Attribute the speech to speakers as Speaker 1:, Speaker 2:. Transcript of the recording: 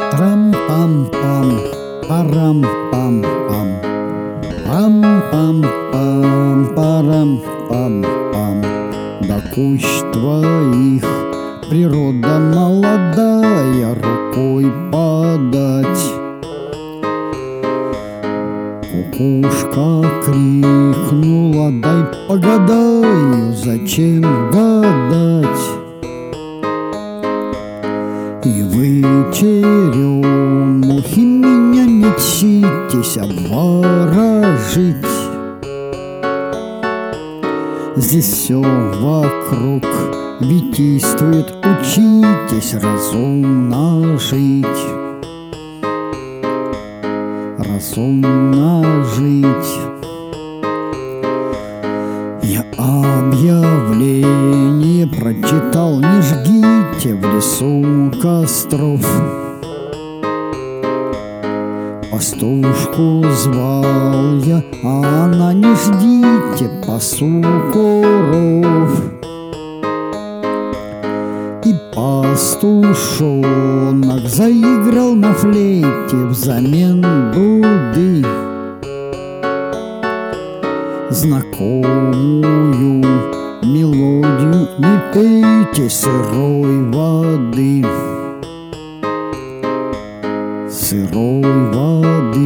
Speaker 1: Трам-пам-пам, парам-пам-пам, пам-пам-пам, парам-пам-пам. До кущ твоих природа молодая рукой подать. Кукушка крикнула: дай погадаю, зачем гадать? И вы, черемухи, меня не тщитесь обворожить. Здесь все вокруг витийствует, учитесь разумно жить. Разумно жить. Я объявление прочитал: не жгите в лесу костров. Пастушку звал я, а она: не ждите, пасу коров. И пастушонок заиграл на флейте взамен дуды знакомую мелодию: не пейте сырой воды. Сырой воды.